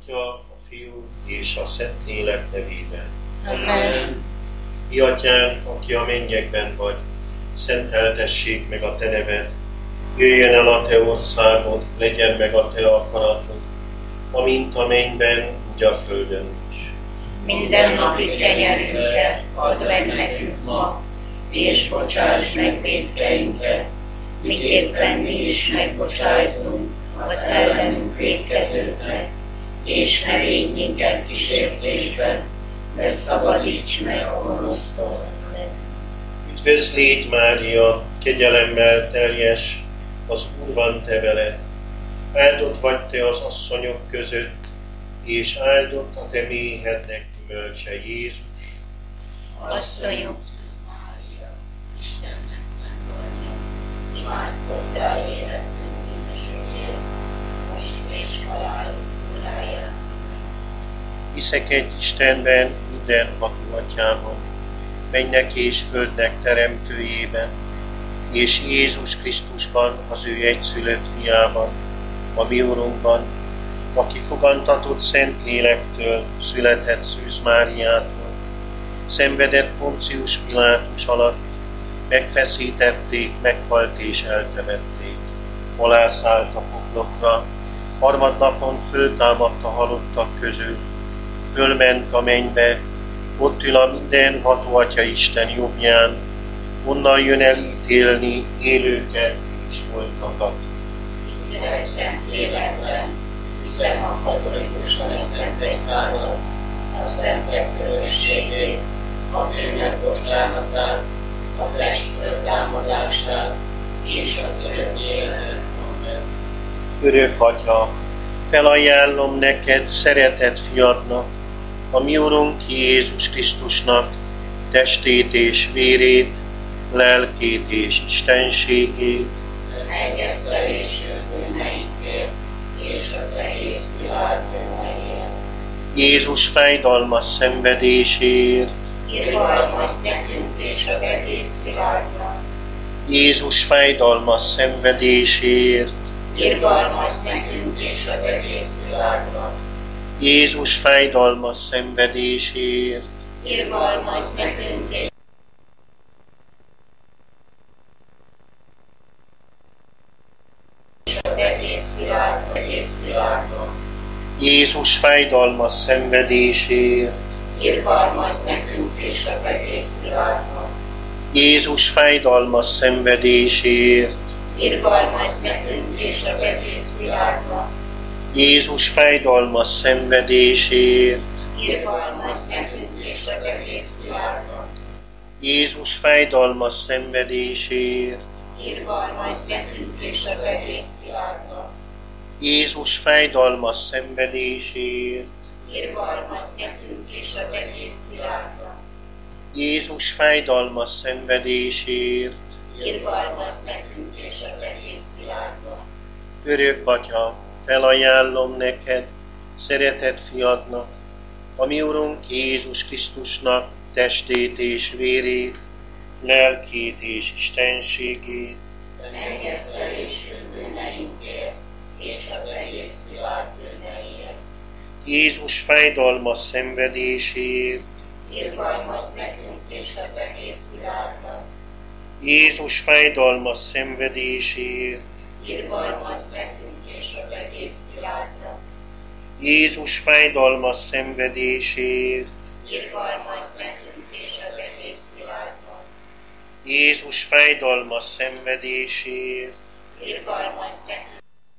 Atya, a Fiú és a Szentlélek nevében. Amen. Mi Atyánk, aki a mennyekben vagy, szenteltessék meg a te neved. Jöjjön el a te országod, legyen meg a te akaratod, amint a mennyben, úgy a földön is. Minden napi kenyerünket add meg nekünk ma, és bocsáss meg vétkeinket, miképpen mi is megbocsájtunk az ellenünk vétkezőknek, és ne védj minket kísértésbe, de szabadíts meg a gonosztól. Üdvözl légy, Mária, kegyelemmel teljes, az Úr van te veled. Áldott vagy te az asszonyok között, és áldott a te méhednek gyümölcse, Jézus. Asszonyok, Mária, Istennek szent anyja, imádkozzál életünk bűnösökért, most és halálunk óráján. Hiszek egy Istenben, mindenható Atyában, mennek és földnek teremtőjében, és Jézus Krisztusban, az ő egyszülött fiában, a mi Urunkban, aki fogantatott Szentlélektől, született Szűz Máriától, szenvedett Poncius Pilátus alatt, megfeszítették, meghalt és eltemették, alászállt a poklokra, harmadnapon föltámadt a halottak közül, fölment a mennybe, ott ül a mindenható Atya Isten jobbján, onnan jön el ítélni élőket és holtakat. Hiszek Szentlélekben, hiszem a katolikus tanszentegyházat, a szentek közösségét, a bűnök bocsánatát, a test föltámadását és az örök életet. Amen. Örök Atya, felajánlom neked szeretett fiadnak, a mi Urunk Jézus Krisztusnak testét és vérét, lelkét és istenségét, Egyeztelésünk bűneinkért és az egész világ bűneiért. Jézus fájdalmas szenvedéséért, Irgalmazz nekünk és az egész világnak. Jézus fájdalmas szenvedéséért, Irgalmazz nekünk és az egész világnak. Jézus fájdalmas szenvedéséért, Irgalmazz nekünk és az egész világnak. Jézus fájdalmas szenvedéséért, Irgalmazz nekünk és az egész világnak. Jézus fájdalmas szenvedéséért, Irgalmazz nekünk és az egész világnak. Jézus fájdalmas szenvedéséért, Irgalmazz nekünk és az egész világnak. Jézus fájdalmas szenvedéséért, Irgalmazz nekünk és az egész világnak. Jézus fájdalmas szenvedéséért, Irgalmazz nekünk és az egész világnak. Jézus fájdalmas szenvedéséért, Irgalmazz nekünk és az egész világnak. Örök Atya, felajánlom neked, szeretett fiadnak, a mi Urunk Jézus Krisztusnak testét és vérét, lelkét és istenségét, Megesztelésünk bűneinkért és az egész világ bűneiért. Jézus fájdalmas szenvedéséért, Irgalmazz nekünk és az egész világnak. Jézus fájdalmas szenvedéséért, Irgalmazz nekünk és az egész világnak. Jézus fájdalmas szenvedéséért, Irgalmazz nekünk és az egész világnak. Jézus fájdalmas szenvedéséért, Irgalmazz nekünk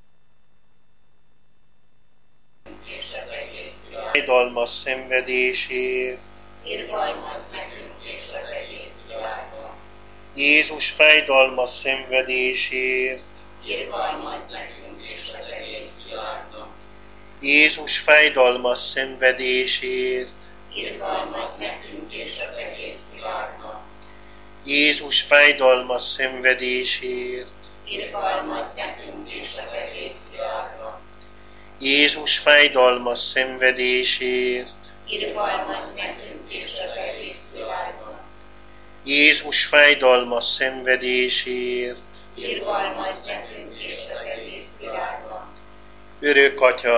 és az egész világnak. fájdalmas szenvedéséért, Irgalmazz nekünk és az egész világnak. Jézus fájdalmas szenvedéséért, Irgalmazz nekünk és az egész világnak. Jézus fájdalmas szenvedéséért, Irgalmazz nekünk és az egész világnak. Jézus fájdalmas szenvedéséért, Irgalmazz nekünk és az egész világnak. Jézus fájdalmas szenvedéséért, Irgalmazz nekünk és az egész világnak. Jézus fájdalmas szenvedéséért, Irgalmazz nekünk és az egész világnak. Örök Atya,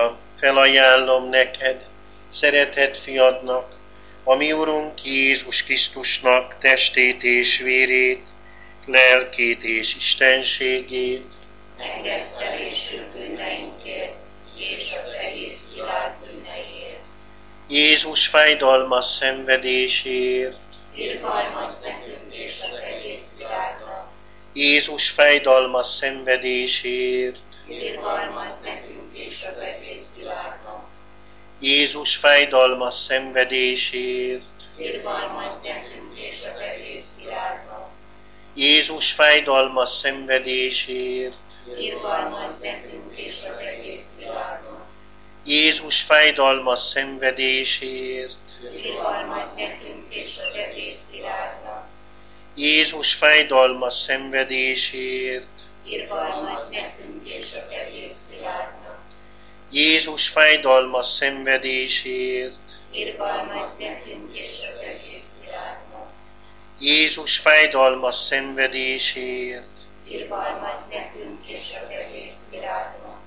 felajánlom neked, szeretett fiadnak, a mi Urunk Jézus Krisztusnak testét és vérét, lelkét és istenségét, megesztelésű bűneinkért és az egész világ bűneiért. Jézus fájdalmas szenvedésért, Irgalmazz nekünk és az egész világnak. Jézus fájdalmas szenvedésért, Irgalmazz nekünk és az egész világnak. Jézus fájdalmas szenvedésért, Irgalmazz nekünk és az egész világnak. Jézus fájdalmas szenvedésért, Irgalmazz nekünk és az egész világnak. Jézus fájdalmas szenvedésért, Irgalmazz nekünk és az egész világnak. Jézus fájdalmas szenvedésért, Irgalmazz nekünk és az egész világnak. Jézus fájdalmas szenvedésért, Irgalmazz nekünk és az egész világnak. Jézus fájdalmas szenvedésért, Irgalmazz nekünk és az egész világnak.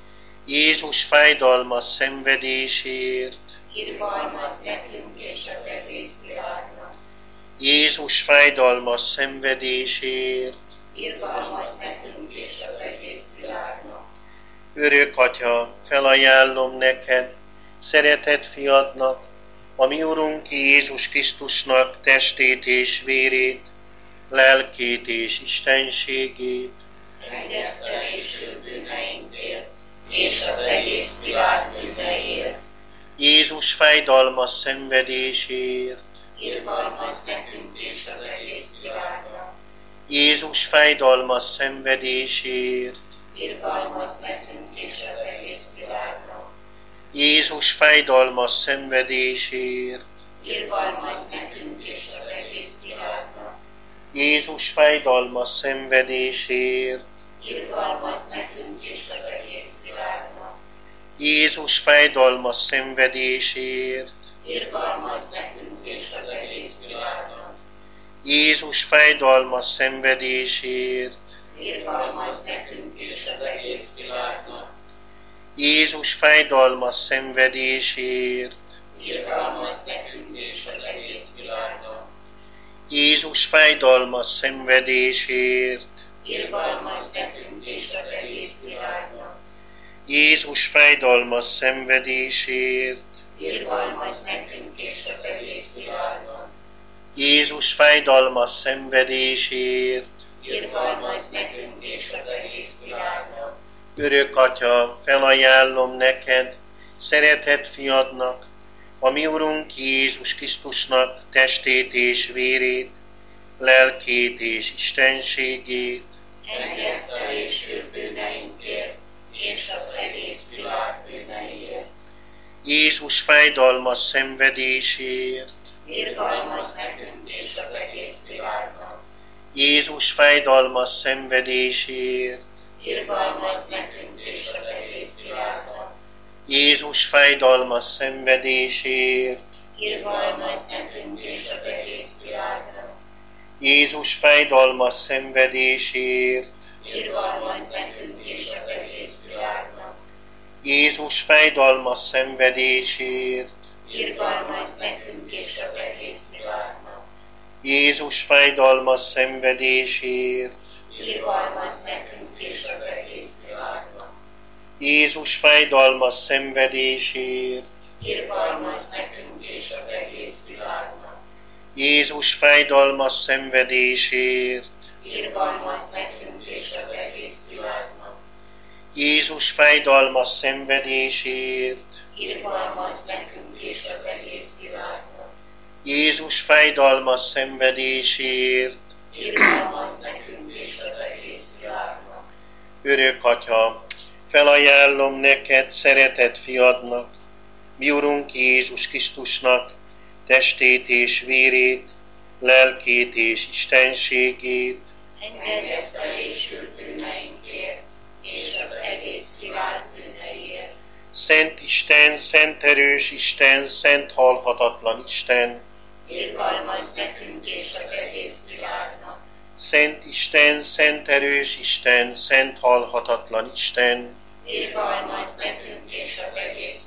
Jézus fájdalmas szenvedésért, Irgalmazz nekünk és az egész világnak. Jézus fájdalmas szenvedésért, Irgalmazz nekünk és az egész világnak. Örök Atya, felajánlom neked, szeretett fiadnak, a mi Urunk Jézus Krisztusnak testét és vérét, lelkét és istenségét, Megesztelésű bűneinkért és az egész világ bűneiért. Jézus fájdalmas szenvedésért, Irgalmazz nekünk és az egész világnak. Jézus fájdalmas szenvedésért, Irgalmazz nekünk és az egész világnak. Jézus fájdalmas szenvedésért, Irgalmazz nekünk és az egész világnak. Jézus fájdalmas szenvedésért, Irgalmazz nekünk és az egész világnak. Jézus fájdalmas szenvedésért, Irgalmazz nekünk és az egész világnak. Jézus fájdalmas szenvedésért, Irgalmazz nekünk és az egész világnak. Jézus fájdalmas szenvedésért, Irgalmazz nekünk és az egész világnak. Jézus fájdalmas szenvedésért, Irgalmazz nekünk és az egész világnak. Jézus fájdalmas szenvedésért, Irgalmazz nekünk és az egész világnak. Jézus fájdalmas szenvedésért, Irgalmazz nekünk és az egész világnak. Örök Atya, felajánlom neked, szeretett fiadnak, a mi Urunk Jézus Krisztusnak testét és vérét, lelkét és istenségét, Megesztelésű bűneinkért és az egész világ bűneiért. Jézus fájdalmas szenvedésért, Irgalmazz nekünk és az egész világnak. Jézus fájdalmas szenvedésért, Irgalmazz nekünk és az egész világnak. Jézus fájdalmas szenvedésért, Irgalmazz nekünk és az egész világnak. Jézus fájdalmas szenvedésért, Irgalmazz nekünk és az egész világnak. Jézus fájdalmas szenvedésért, Irgalmazz nekünk és az egész világnak. Jézus fájdalmas szenvedésért, Irgalmazz nekünk és az egész világnak. Jézus fájdalmas szenvedésért, Irgalmazz nekünk és az egész világnak. Jézus fájdalmas szenvedésért, Irgalmazz nekünk és az egész világnak. Jézus fájdalmas szenvedésért, Irgalmazz nekünk és az egész világnak. Jézus fájdalmas szenvedésért, Irgalmazz nekünk és az egész világnak. Örök Atya, felajánlom neked, szeretett fiadnak, mi Urunk Jézus Krisztusnak testét és vérét, lelkét és istenségét, Megesztelésű bűneinkért és az egész világ bűneiért. Szent Isten, szent erős Isten, szent halhatatlan Isten, Irgalmazz nekünk és az egész világnak. Szent Isten, szent erős Isten, szent halhatatlan Isten, Irgalmazz nekünk és az egész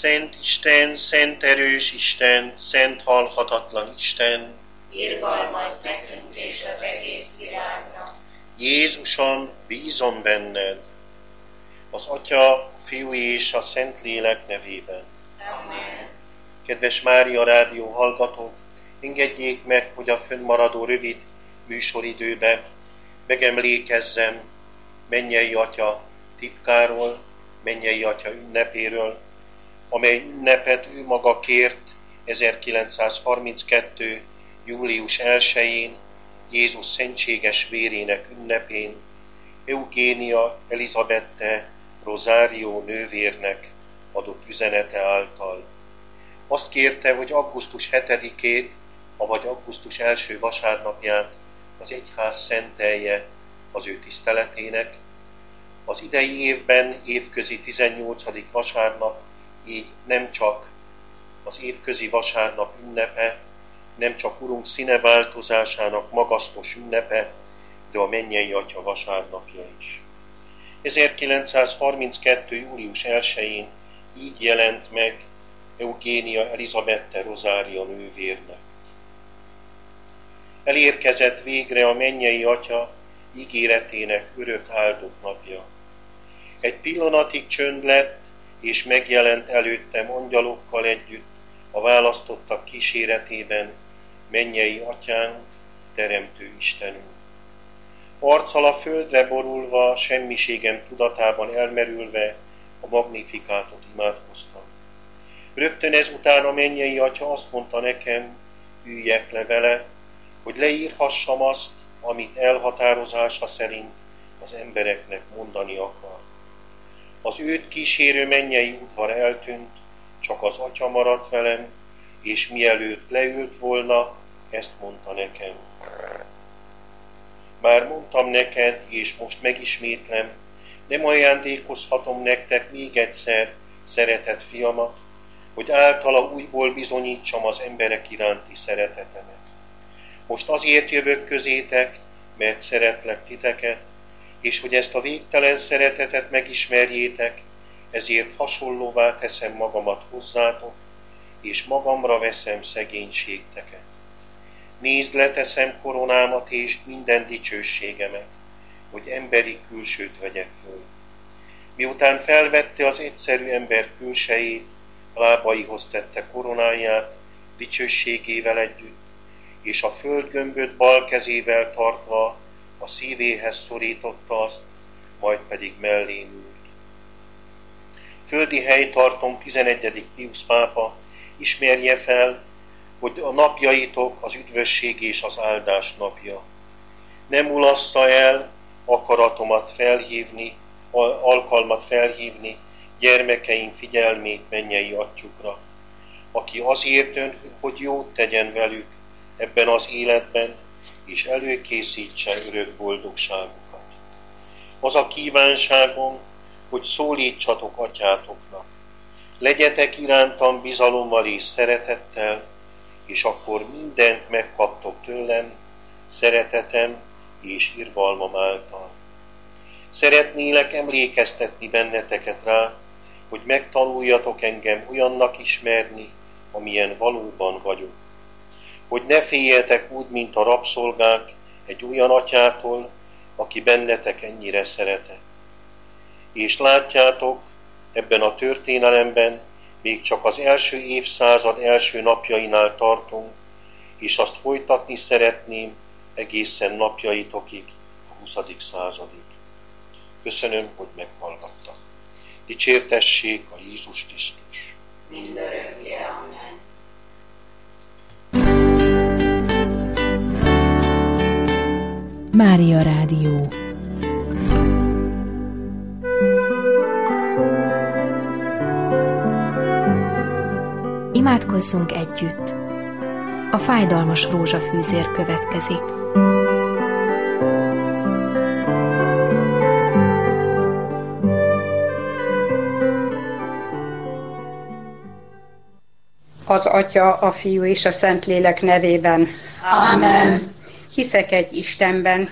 szent Isten, szent erős Isten, szent halhatatlan Isten, irgalmazz nekünk és az egész világnak. Jézusom, bízom benned, az Atya, a Fiú és a Szentlélek nevében. Amen. Kedves Mária Rádió hallgatók, engedjék meg, hogy a fönnmaradó rövid műsoridőbe megemlékezzem Mennyei Atya titkáról, Mennyei Atya ünnepéről, amely ünnepet ő maga kért 1932. július 1-én, Jézus szentséges vérének ünnepén, Eugénia Elizabette Rosario nővérnek adott üzenete által. Azt kérte, hogy augusztus 7-ét, avagy augusztus 1. vasárnapját az egyház szentelje az ő tiszteletének. Az idei évben évközi 18. vasárnap, így nem csak az évközi vasárnap ünnepe, nem csak Urunk színeváltozásának magasztos ünnepe, de a Mennyei Atya vasárnapja is. 1932. július 1-én így jelent meg Eugénia Elizabette Rosario nővérnek. Elérkezett végre a Mennyei Atya ígéretének örök áldott napja. Egy pillanatig csönd lett, és megjelent előttem angyalokkal együtt a választottak kíséretében Mennyei Atyánk, Teremtő Istenünk. Arccal a földre borulva, semmiségem tudatában elmerülve a Magnifikátot imádkoztam. Rögtön ezután a Mennyei Atya azt mondta nekem, üljek le vele, hogy leírhassam azt, amit elhatározása szerint az embereknek mondani akar. Az őt kísérő mennyei udvar eltűnt, csak az Atya maradt velem, és mielőtt leült volna, ezt mondta nekem. Már mondtam neked, és most megismétlem, nem ajándékozhatom nektek még egyszer, szeretett fiamat, hogy általa újból bizonyítsam az emberek iránti szeretetemet. Most azért jövök közétek, mert szeretlek titeket, és hogy ezt a végtelen szeretetet megismerjétek, ezért hasonlóvá teszem magamat hozzátok, és magamra veszem szegénységteket. Nézd, leteszem koronámat és minden dicsőségemet, hogy emberi külsőt vegyek föl. Miután felvette az egyszerű ember külsejét, lábaihoz tette koronáját, dicsőségével együtt, és a földgömböt bal kezével tartva a szívéhez szorította azt, majd pedig mellém ült. Földi helytartom 11. Piusz pápa ismerje fel, hogy a napjaitok az üdvösség és az áldás napja. Nem mulassza el alkalmat felhívni gyermekeink figyelmét Mennyei Atyukra, aki azért dönt, hogy jót tegyen velük ebben az életben, és előkészítse örök boldogságukat. Az a kívánságom, hogy szólítsatok atyátoknak. Legyetek irántam bizalommal és szeretettel, és akkor mindent megkaptok tőlem, szeretetem és irgalmam által. Szeretnélek emlékeztetni benneteket rá, hogy megtanuljatok engem olyannak ismerni, amilyen valóban vagyok. Hogy ne féljetek úgy, mint a rabszolgák egy olyan atyától, aki bennetek ennyire szeretett. És látjátok, ebben a történelemben még csak az első évszázad első napjainál tartunk, és azt folytatni szeretném egészen napjaitokig, a 20. századig. Köszönöm, hogy meghallgattak. Dicsértessék a Jézus Krisztus. Mindörökké, amen. Mária Rádió. Imádkozzunk együtt. A fájdalmas rózsafűzér következik. Az Atya, a Fiú és a Szentlélek nevében. Amen. Hiszek egy Istenben,